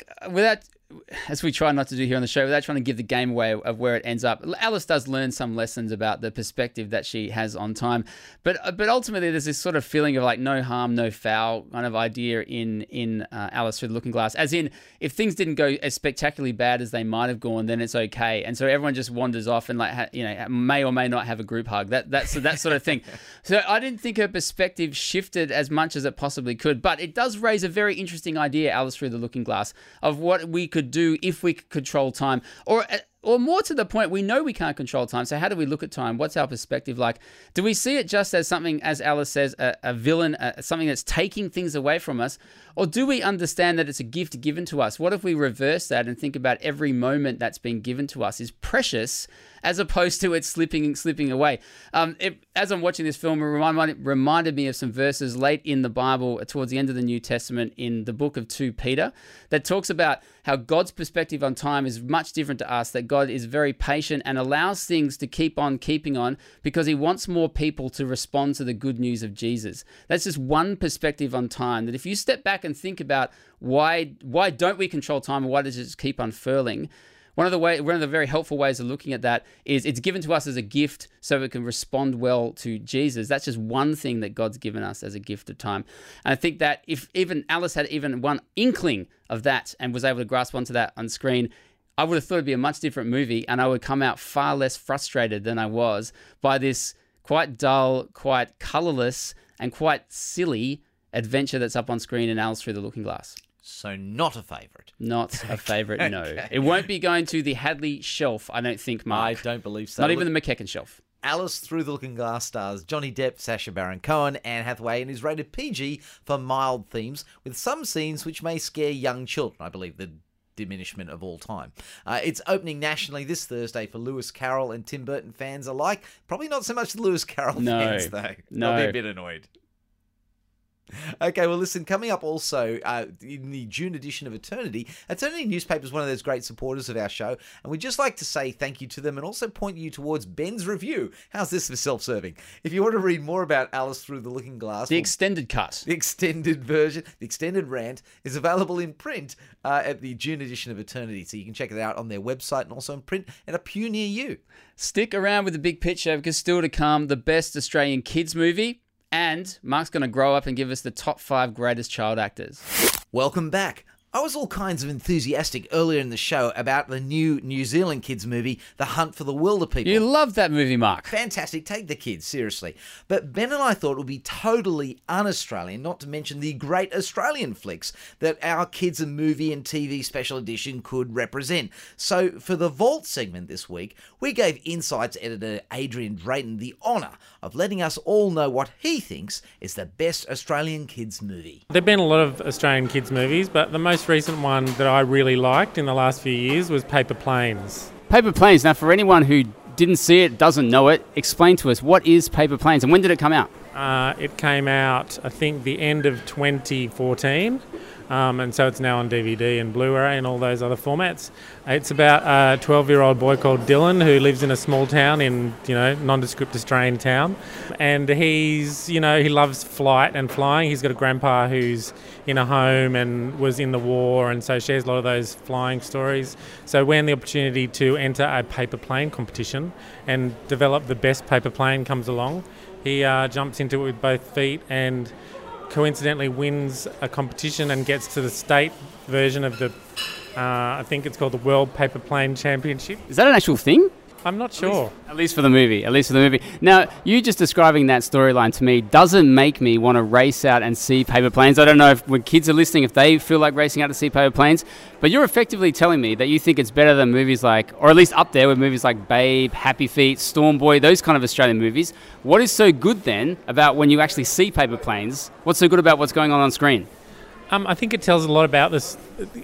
as we try not to do here on the show, without trying to give the game away of where it ends up, Alice does learn some lessons about the perspective that she has on time. But ultimately, there's this sort of feeling of like no harm, no foul kind of idea in Alice Through the Looking Glass. As in, if things didn't go as spectacularly bad as they might have gone, then it's okay. And so everyone just wanders off and may or may not have a group hug. That sort of thing. So I didn't think her perspective shifted as much as it possibly could. But it does raise a very interesting idea, Alice Through the Looking Glass, of what we could do if we could control time, or more to the point, we know we can't control time. So how do we look at time? What's our perspective like? Do we see it just as something, as Alice says, a villain, something that's taking things away from us? Or do we understand that it's a gift given to us? What if we reverse that and think about every moment that's been given to us is precious, as opposed to it slipping away? As I'm watching this film, it reminded me of some verses late in the Bible, towards the end of the New Testament, in the book of 2 Peter, that talks about how God's perspective on time is much different to us, that God is very patient and allows things to keep on keeping on because he wants more people to respond to the good news of Jesus. That's just one perspective on time, that if you step back and think about why don't we control time, and why does it just keep unfurling? One of the very helpful ways of looking at that is it's given to us as a gift so we can respond well to Jesus. That's just one thing that God's given us as a gift of time. And I think that if even Alice had even one inkling of that and was able to grasp onto that on screen, I would have thought it'd be a much different movie, and I would come out far less frustrated than I was by this quite dull, quite colourless, and quite silly adventure that's up on screen in Alice Through the Looking Glass. So not a favourite. Not a favourite, no. It won't be going to the Hadley shelf, I don't think, Mark. I don't believe so. Not even the McKecken shelf. Alice Through the Looking Glass stars Johnny Depp, Sacha Baron Cohen, Anne Hathaway, and is rated PG for mild themes, with some scenes which may scare young children. I believe the diminishment of all time. It's opening nationally this Thursday for Lewis Carroll and Tim Burton fans alike. Probably not so much the Lewis Carroll fans, though. No. They'll be a bit annoyed. Okay, well, listen, coming up also in the June edition of Eternity Newspaper is one of those great supporters of our show, and we'd just like to say thank you to them and also point you towards Ben's review. How's this for self-serving? If you want to read more about Alice Through the Looking Glass... The extended cut. The extended version, the extended rant, is available in print at the June edition of Eternity, so you can check it out on their website and also in print at a pew near you. Stick around with the big picture, because still to come, the best Australian kids movie. And Mark's going to grow up and give us the top 5 greatest child actors. Welcome back. I was all kinds of enthusiastic earlier in the show about the new New Zealand kids movie, The Hunt for the Wilder People. You love that movie, Mark. Fantastic. Take the kids, seriously. But Ben and I thought it would be totally un-Australian, not to mention the great Australian flicks that our Kids and Movie and TV Special Edition could represent. So for the Vault segment this week, we gave Insights editor Adrian Drayton the honour of letting us all know what he thinks is the best Australian kids movie. There have been a lot of Australian kids movies, but the most recent one that I really liked in the last few years was Paper Planes. Paper Planes. Now, for anyone who didn't see it, doesn't know it, explain to us, what is Paper Planes and when did it come out? It came out, I think, the end of 2014. And so it's now on DVD and Blu-ray and all those other formats. It's about a 12-year-old boy called Dylan who lives in a small town in, nondescript Australian town. And he's, he loves flight and flying. He's got a grandpa who's in a home and was in the war and so shares a lot of those flying stories. So when the opportunity to enter a paper plane competition and develop the best paper plane comes along, he jumps into it with both feet and coincidentally wins a competition and gets to the state version of the, I think it's called the World Paper Plane Championship. Is that an actual thing? I'm not sure. At least for the movie. Now, you just describing that storyline to me doesn't make me want to race out and see paper planes. I don't know if when kids are listening, if they feel like racing out to see paper planes, but you're effectively telling me that you think it's better than movies like, or at least up there with movies like Babe, Happy Feet, Storm Boy, those kind of Australian movies. What is so good then about when you actually see paper planes? What's so good about what's going on screen? I think it tells a lot about this,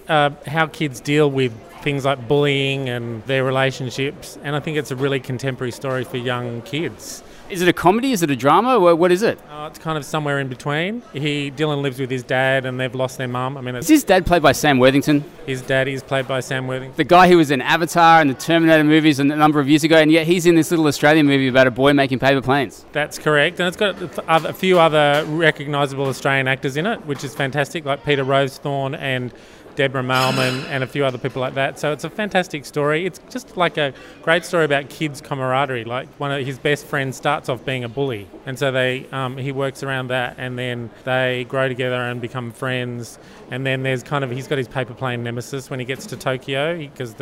how kids deal with things like bullying and their relationships, and I think it's a really contemporary story for young kids. Is it a comedy? Is it a drama? What is it? It's kind of somewhere in between. Dylan lives with his dad and they've lost their mum. Is his dad played by Sam Worthington? His dad is played by Sam Worthington. The guy who was in Avatar and the Terminator movies a number of years ago, and yet he's in this little Australian movie about a boy making paper planes. That's correct, and it's got a few other recognisable Australian actors in it, which is fantastic, like Peter Rosethorn and Deborah Mailman and a few other people like that. So it's a fantastic story. It's just like a great story about kids' camaraderie. Like one of his best friends starts off being a bully, and so he works around that, and then they grow together and become friends. And then there's he's got his paper plane nemesis when he gets to Tokyo, because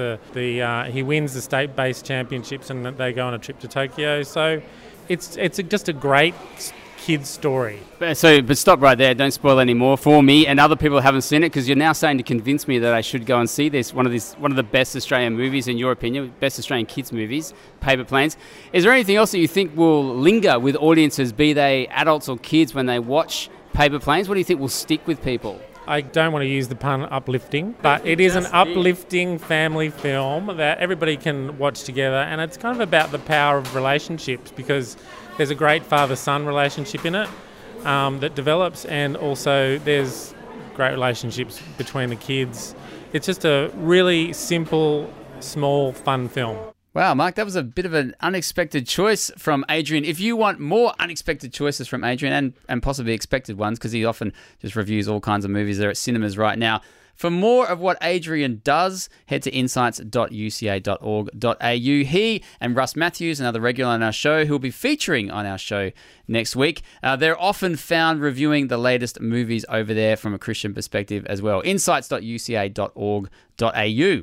he wins the state-based championships and they go on a trip to Tokyo. So it's just a great kids' story. But stop right there. Don't spoil any more for me and other people who haven't seen it, because you're now starting to convince me that I should go and see this. One of the best Australian movies, in your opinion, best Australian kids movies, Paper Planes. Is there anything else that you think will linger with audiences, be they adults or kids, when they watch Paper Planes? What do you think will stick with people? I don't want to use the pun uplifting, but it is an uplifting family film that everybody can watch together, and it's kind of about the power of relationships, because there's a great father-son relationship in it that develops, and also there's great relationships between the kids. It's just a really simple, small, fun film. Wow, Mark, that was a bit of an unexpected choice from Adrian. If you want more unexpected choices from Adrian and possibly expected ones, because he often just reviews all kinds of movies there at cinemas right now, for more of what Adrian does, head to insights.uca.org.au. He and Russ Matthews, another regular on our show, who will be featuring on our show next week. They're often found reviewing the latest movies over there from a Christian perspective as well. Insights.uca.org.au.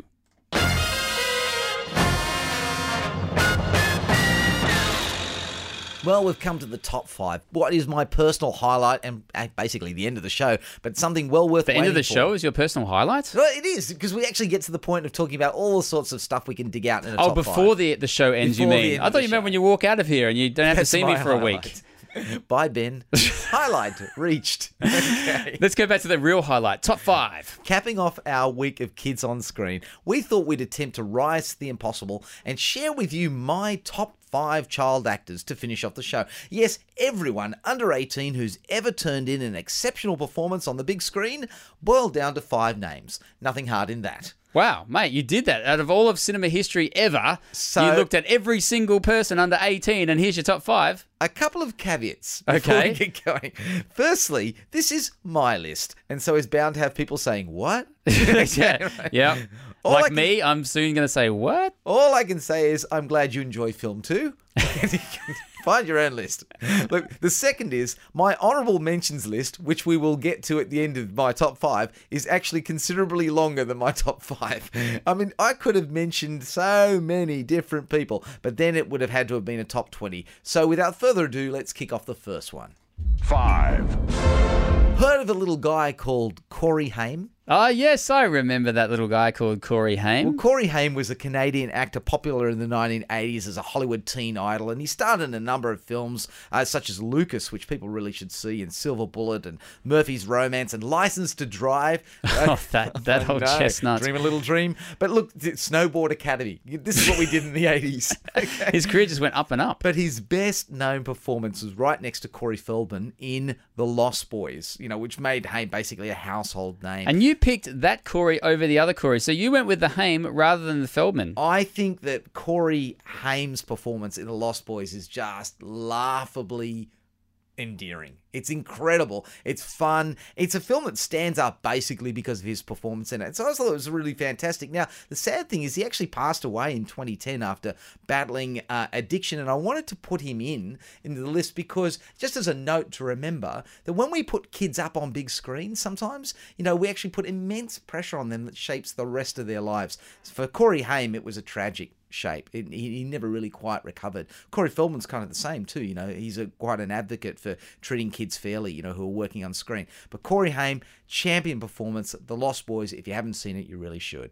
Well, we've come to the top 5. What is my personal highlight, and basically the end of the show, but something well worth waiting for. The end of the show is your personal highlight? Well, it is, because we actually get to the point of talking about all the sorts of stuff we can dig out in a top 5. Oh, before the show ends, you mean? I thought you meant when you walk out of here and you don't have to see me for a week. Bye, Ben. Highlight reached. Okay. Let's go back to the real highlight. Top 5. Capping off our week of kids on screen, we thought we'd attempt to rise to the impossible and share with you my top 5 child actors to finish off the show. Yes, everyone under 18 who's ever turned in an exceptional performance on the big screen, boiled down to 5 names. Nothing hard in that. Wow, mate, you did that. Out of all of cinema history ever, you looked at every single person under 18, and here's your top 5. A couple of caveats before we get going. Firstly, this is my list, and so it's bound to have people saying, what? Yeah. Like me, I'm soon going to say, what? All I can say is I'm glad you enjoy film too. Find your own list. Look, the second is my honourable mentions list, which we will get to at the end of my top 5, is actually considerably longer than my top 5. I mean, I could have mentioned so many different people, but then it would have had to have been a top 20. So without further ado, let's kick off the first one. 5. Heard of a little guy called Corey Haim? Oh, yes, I remember that little guy called Corey Haim. Well, Corey Haim was a Canadian actor popular in the 1980s as a Hollywood teen idol, and he starred in a number of films such as Lucas, which people really should see, and Silver Bullet, and Murphy's Romance, and License to Drive. that whole chestnut. Dream a little dream. But look, Snowboard Academy. This is what we did in the 80s. Okay. His career just went up and up. But his best-known performance was right next to Corey Feldman in The Lost Boys, which made Haim basically a household name. And you picked that Corey over the other Corey, so you went with the Haim rather than the Feldman. I think that Corey Haim's performance in The Lost Boys is just laughably endearing. It's incredible. It's fun. It's a film that stands up basically because of his performance in it. So I thought it was really fantastic. Now, the sad thing is he actually passed away in 2010 after battling addiction, and I wanted to put him in the list because, just as a note to remember, that when we put kids up on big screens, sometimes, we actually put immense pressure on them that shapes the rest of their lives. For Corey Haim, it was a tragic shape. He never really quite recovered. Corey Feldman's kind of the same too. He's quite an advocate for treating kids fairly, who are working on screen. But Corey Haim, champion performance. The Lost Boys, if you haven't seen it, you really should.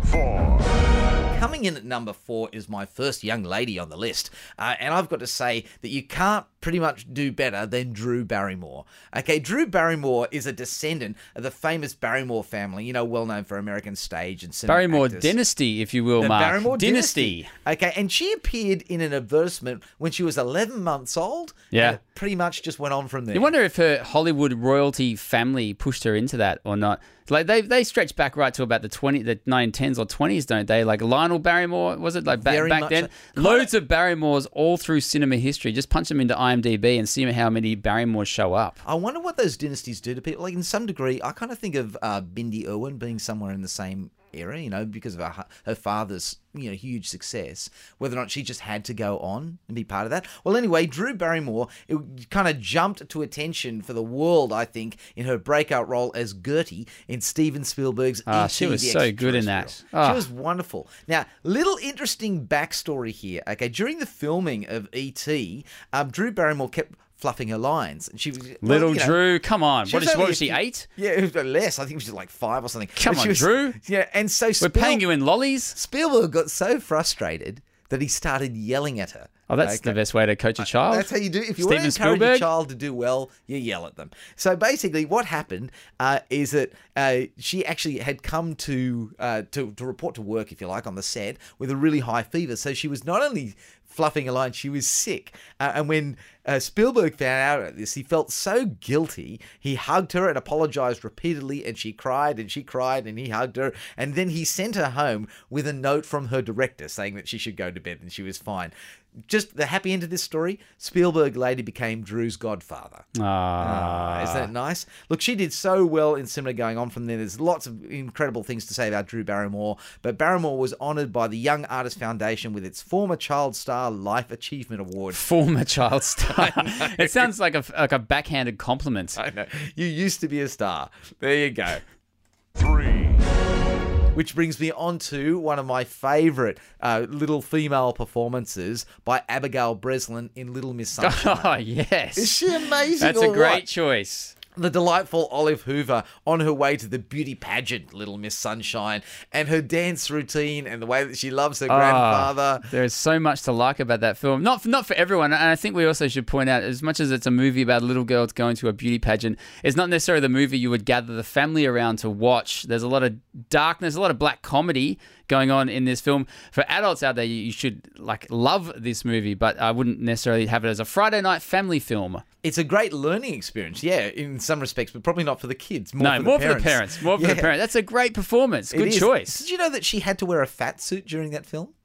4. Coming in at number 4 is my first young lady on the list. And I've got to say that you can't pretty much do better than Drew Barrymore. Okay, Drew Barrymore is a descendant of the famous Barrymore family, well known for American stage and cinema Barrymore actors. Dynasty, if you will, The Mark. Barrymore Dynasty. Okay, and she appeared in an advertisement when she was 11 months old. Yeah. And it pretty much just went on from there. You wonder if her Hollywood royalty family pushed her into that or not. Like they stretch back right to about the 1910s or 20s, don't they? Like Lionel Barrymore, was it? Like Very back much then? so. Loads of Barrymores all through cinema history. Just punch them into IMDb and see how many Barrymores show up. I wonder what those dynasties do to people. Like, in some degree, I kind of think of Bindi Irwin being somewhere in the same era, because of her father's, huge success, whether or not she just had to go on and be part of that. Well, anyway, Drew Barrymore, it kind of jumped to attention for the world, I think, in her breakout role as Gertie in Steven Spielberg's E.T. She was so good in that. She was wonderful. Now, little interesting backstory here. Okay, during the filming of E.T., Drew Barrymore kept fluffing her lines, and she was Drew. Come on, what was she 8? Yeah, it was less. I think she was like 5 or something. Come on, Drew. Yeah, and so we're paying you in lollies. Spielberg got so frustrated that he started yelling at her. Oh, that's the best way to coach a child. That's how you do. If you want to encourage a child to do well, you yell at them. So basically, what happened is that she actually had come to report to work, if you like, on the set with a really high fever. So she was not only fluffing a line, she was sick. And when Spielberg found out about this, he felt so guilty. He hugged her and apologized repeatedly, and she cried and she cried, and he hugged her. And then he sent her home with a note from her director saying that she should go to bed and she was fine. Just the happy end of this story, Spielberg later became Drew's godfather. Isn't that nice? Look, she did so well in cinema going on from there. There's lots of incredible things to say about Drew Barrymore, but Barrymore was honoured by the Young Artist Foundation with its Former Child Star Life Achievement Award. Former Child Star. It sounds like a backhanded compliment. I know. You used to be a star. There you go. 3. Which brings me on to one of my favourite little female performances by Abigail Breslin in Little Miss Sunshine. Oh, yes. Is she amazing? That's a great choice. The delightful Olive Hoover on her way to the beauty pageant, Little Miss Sunshine, and her dance routine and the way that she loves her grandfather. There's so much to like about that film. Not for everyone, and I think we also should point out, as much as it's a movie about a little girl going to a beauty pageant, it's not necessarily the movie you would gather the family around to watch. There's a lot of darkness, a lot of black comedy going on in this film. For adults out there, you should love this movie, but I wouldn't necessarily have it as a Friday night family film. It's a great learning experience, yeah, in some respects, but probably not for the kids. More for the parents. More for the parents. That's a great performance. Good choice. Did you know that she had to wear a fat suit during that film?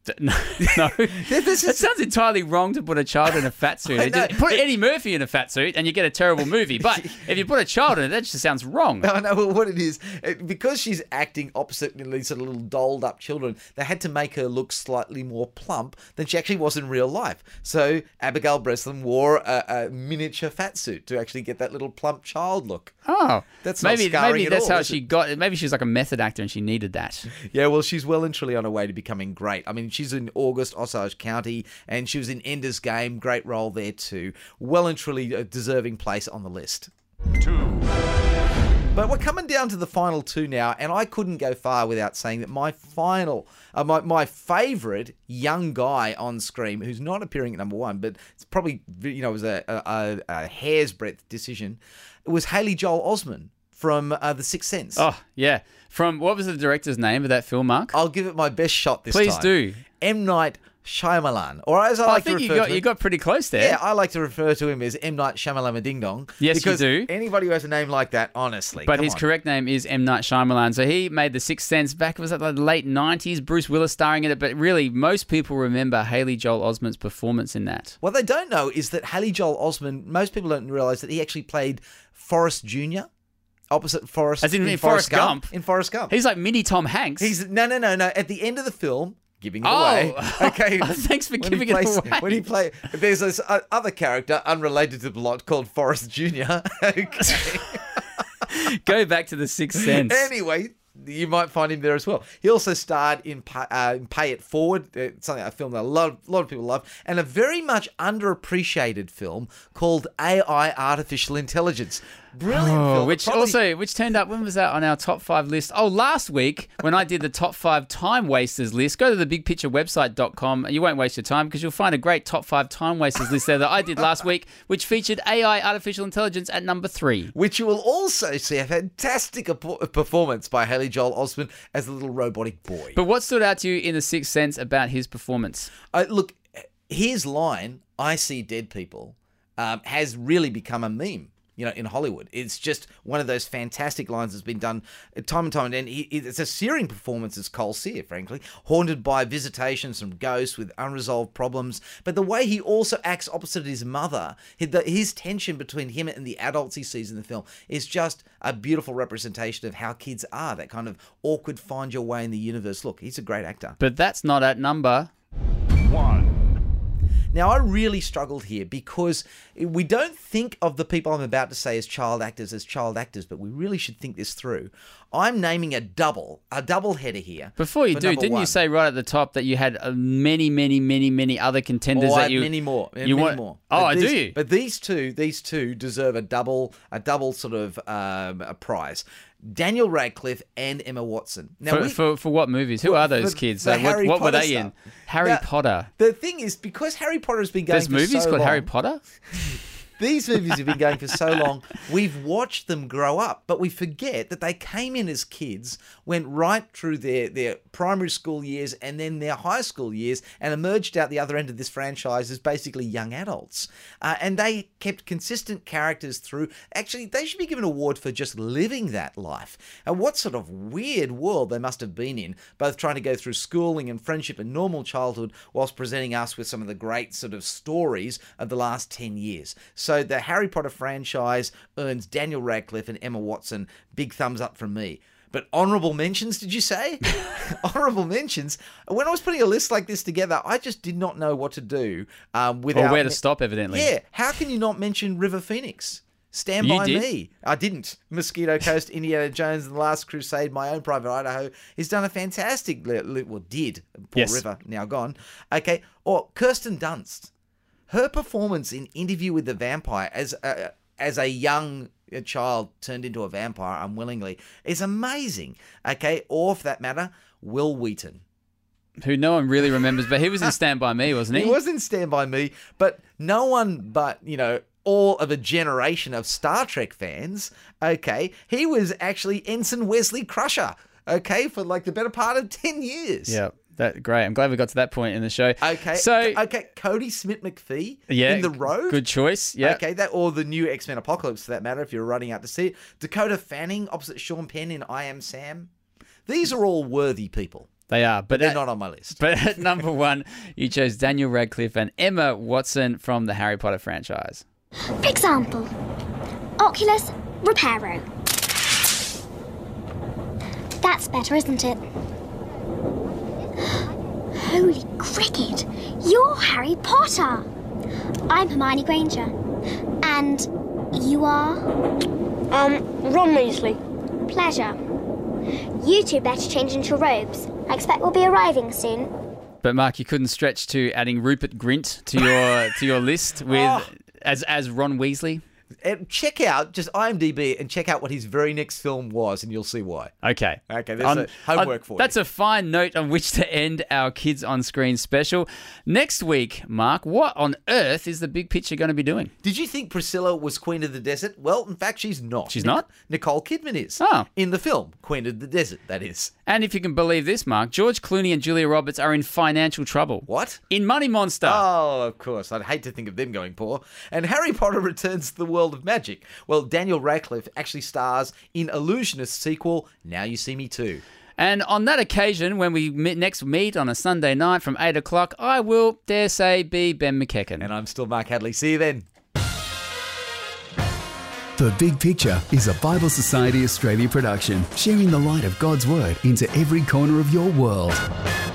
No. It sounds entirely wrong to put a child in a fat suit. Put Eddie Murphy in a fat suit and you get a terrible movie. But if you put a child in it, that just sounds wrong. No, well, what it is, because she's acting opposite these sort of little dolled up children, they had to make her look slightly more plump than she actually was in real life. So Abigail Breslin wore a miniature fat suit to actually get that little plump child look. Oh, that's not maybe scarring that's at all, how she got. Maybe she's like a method actor and she needed that. Yeah, well, she's well and truly on her way to becoming great. I mean, she's in August, Osage County, and she was in Ender's Game. Great role there too. Well and truly a deserving place on the list. 2. But we're coming down to the final 2 now, and I couldn't go far without saying that my my favourite young guy on screen, who's not appearing at number 1, but it's probably, was a hair's breadth decision, it was Haley Joel Osment from The Sixth Sense. Oh, yeah. From, what was the director's name of that film, Mark? I'll give it my best shot this time. Please do. M. Night Shyamalan, or as I like to refer to him. You got pretty close there. Yeah, I like to refer to him as M. Night Shyamalan Ding Dong. Yes, because you do. Anybody who has a name like that, honestly. But his correct name is M. Night Shyamalan. So he made The Sixth Sense back, was it the late 90s? Bruce Willis starring in it. But really, most people remember Haley Joel Osment's performance in that. What they don't know is that Haley Joel Osment, most people don't realise that he actually played Forrest Jr., opposite Forrest. As in Forrest Gump. In Forrest Gump. He's like mini Tom Hanks. No. At the end of the film, giving it away. Okay. Thanks for giving it away. When he plays, there's this other character unrelated to the plot called Forrest Jr. Okay. Go back to The Sixth Sense. Anyway, you might find him there as well. He also starred in Pay It Forward, a film that a lot of people love, and a very much underappreciated film called AI Artificial Intelligence. Brilliant film. Which turned up, when was that on our top 5 list? Oh, last week when I did the top 5 time wasters list. Go to thebigpicturewebsite.com. You won't waste your time because you'll find a great top 5 time wasters list there that I did last week, which featured AI Artificial Intelligence at number 3. Which you will also see a fantastic performance by Haley Joel Osment as the little robotic boy. But what stood out to you in The Sixth Sense about his performance? Look, his line, "I see dead people," has really become a meme. In Hollywood. It's just one of those fantastic lines that's been done time and time again. It's a searing performance as Cole Sear, frankly, haunted by visitations from ghosts with unresolved problems. But the way he also acts opposite his mother, his tension between him and the adults he sees in the film is just a beautiful representation of how kids are, that kind of awkward find your way in the universe. Look, he's a great actor. But that's not at number 1. Now, I really struggled here because we don't think of the people I'm about to say as child actors, but we really should think this through. I'm naming a double header here. Before you do, didn't you say right at the top that you had many other contenders? I have many more. Many more. Oh, do you? But these two deserve a double sort of a prize. Daniel Radcliffe and Emma Watson. Now, for what movies? Who are those kids? What were they in? Harry Potter. The thing is, because Harry Potter has been going for so long... There's movies called Harry Potter? These movies have been going for so long, we've watched them grow up, but we forget that they came in as kids, went right through their primary school years and then their high school years, and emerged out the other end of this franchise as basically young adults. And they kept consistent characters through. Actually, they should be given an award for just living that life. And what sort of weird world they must have been in, both trying to go through schooling and friendship and normal childhood, whilst presenting us with some of the great sort of stories of the last 10 years. So the Harry Potter franchise earns Daniel Radcliffe and Emma Watson. Big thumbs up from me. But honourable mentions, did you say? Honourable mentions. When I was putting a list like this together, I just did not know what to do without... Or where to stop, evidently. Yeah. How can you not mention River Phoenix? Stand By Me. I didn't. Mosquito Coast, Indiana Jones, and The Last Crusade, My Own Private Idaho. He's done a fantastic... did. Poor River, now gone. Okay. Or Kirsten Dunst. Her performance in Interview with the Vampire as a young child turned into a vampire unwillingly is amazing. Okay, or for that matter, Will Wheaton. Who no one really remembers, but he was in Stand By Me, wasn't he? He was in Stand By Me, but no one but, all of a generation of Star Trek fans, okay, he was actually Ensign Wesley Crusher, okay, for like the better part of 10 years. Yeah. Great. I'm glad we got to that point in the show. Okay. Cody Smith-McPhee in The Road. Good choice. Yeah. Okay. Or the new X-Men Apocalypse, for that matter, if you're running out to see it. Dakota Fanning opposite Sean Penn in I Am Sam. These are all worthy people. They are, but they're not on my list. But at number 1, you chose Daniel Radcliffe and Emma Watson from the Harry Potter franchise. Example, Oculus Reparo. That's better, isn't it? Holy cricket, you're Harry Potter. I'm Hermione Granger. And you are? Ron Weasley. Pleasure. You two better change into your robes. I expect we'll be arriving soon. But Mark, you couldn't stretch to adding Rupert Grint to your list with as Ron Weasley. Check out just IMDb and check out what his very next film was, and you'll see why. Okay. There's a homework for you. That's a fine note on which to end our Kids on Screen special. Next week, Mark, what on earth is the Big Picture going to be doing? Did you think Priscilla was Queen of the Desert? Well, in fact, she's not. She's not? Nicole Kidman is. Oh. In the film, Queen of the Desert, that is. And if you can believe this, Mark, George Clooney and Julia Roberts are in financial trouble. What? In Money Monster. Oh, of course. I'd hate to think of them going poor. And Harry Potter returns to the world of magic. Well, Daniel Radcliffe actually stars in Illusionist sequel, Now You See Me Too. And on that occasion, when we next meet on a Sunday night from 8 o'clock, I will, dare say, be Ben McKecken. And I'm still Mark Hadley. See you then. The Big Picture is a Bible Society Australia production, sharing the light of God's Word into every corner of your world.